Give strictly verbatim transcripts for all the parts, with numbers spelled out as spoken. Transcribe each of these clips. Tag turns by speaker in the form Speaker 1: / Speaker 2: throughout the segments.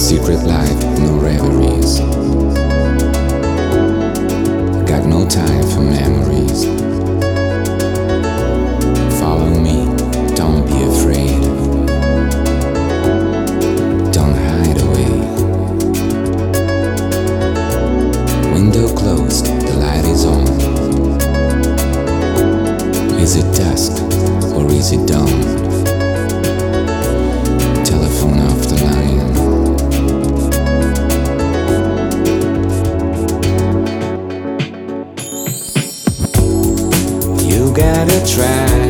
Speaker 1: Secret life, no reveries. Got no time for memories. Follow me, don't be afraid. Don't hide away. Window closed, the light is on. Is it dusk or is it dawn? Telephone off the line. You gotta try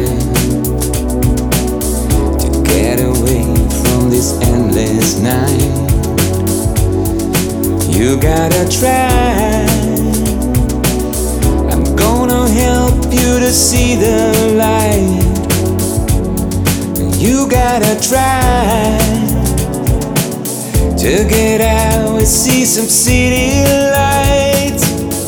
Speaker 1: to get away from this endless night. You gotta try. I'm gonna help you to see the light. You gotta try to get out and see some city lights.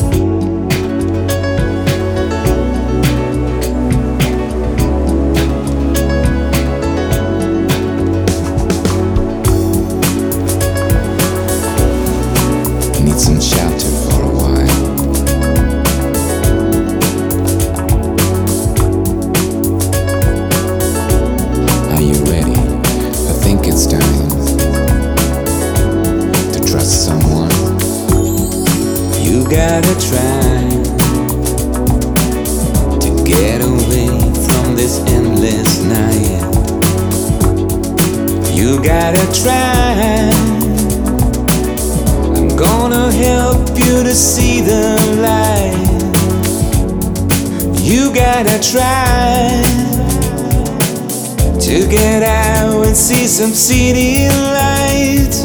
Speaker 1: Need some shelter for a while. Are you ready? I think it's time to trust someone. You gotta try to get away from this endless night. You gotta try. Gonna help you to see the light. You gotta try to get out and see some city lights.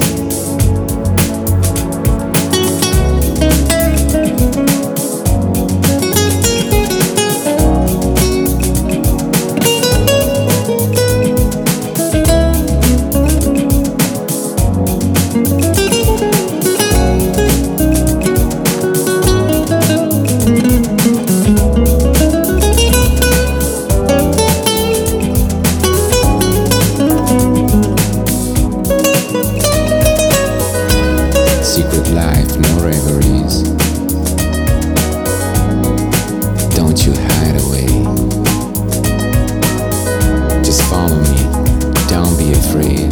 Speaker 1: Secret life, no reveries. Don't you hide away. Just follow me, don't be afraid.